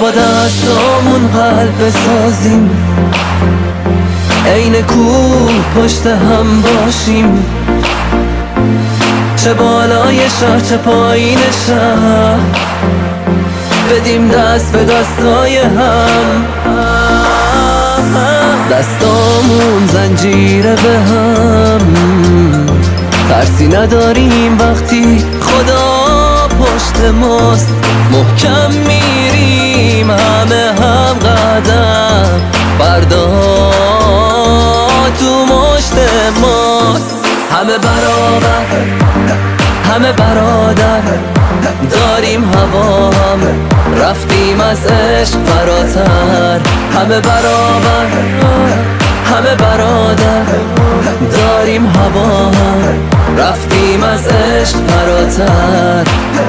با دستامون قلب بسازیم، عین کوه پشت هم باشیم، چه بالای شهر چه پایین شهر، بدیم دست به دستای هم، دستامون زنجیره به هم، ترسی نداریم وقتی خدا پشت ماست، محکم میریم همه هم قدم بردار تو مشت ماست، همه برابر همه برادر، داریم هوا هم رفتیم از عشق فراتر، همه برابر همه برادر، داریم هوا هم رفتیم از عشق فراتر.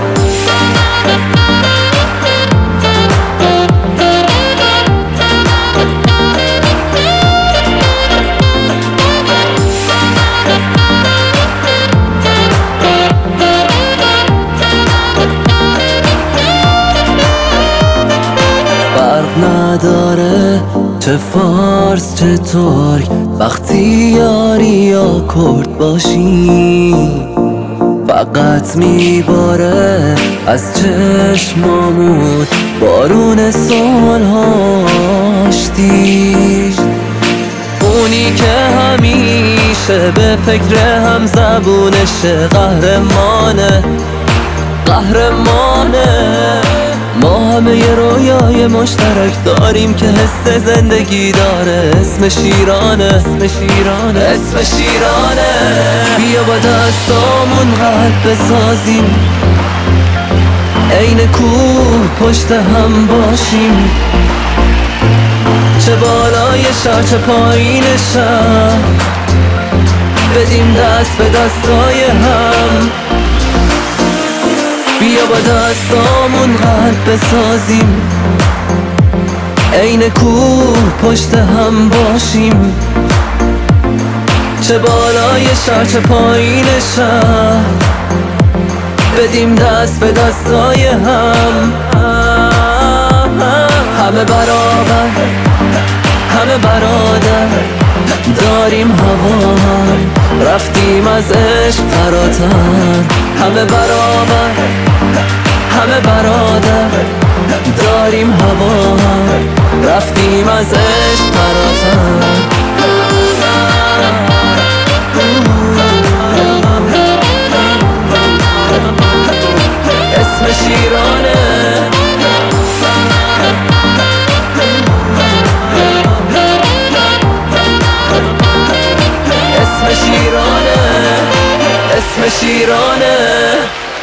نداره چه فارس چه ترک، وقتی یاری یا کرد باشی، فقط میباره از چشمامون بارون سالهاش دید، اونی که همیشه به فکر هم زبونشه، قهرمانه قهرمانه. ما همه یه رویای مشترک داریم که حس زندگی داره، اسم شیرانه اسم شیرانه اسم شیرانه. بیا با دستامون قلب بسازیم، عین کوه پشت هم باشیم، چه بالای شهر چه پایین شهر، بدیم دست به دستای هم، بیا با دستامون قلب بسازیم، عین کوه پشت هم باشیم، چه بالای شهر چه پایین شهر، بدیم دست به دستای هم، همه برابر همه برادر، داریم هوا هم رفتیم از عشق فراتر، همه برابر همه برادر، داریم هوا هم رفتیم از عشق فراتر. اسم شیرانه اسم شیرانه اسم شیرانه.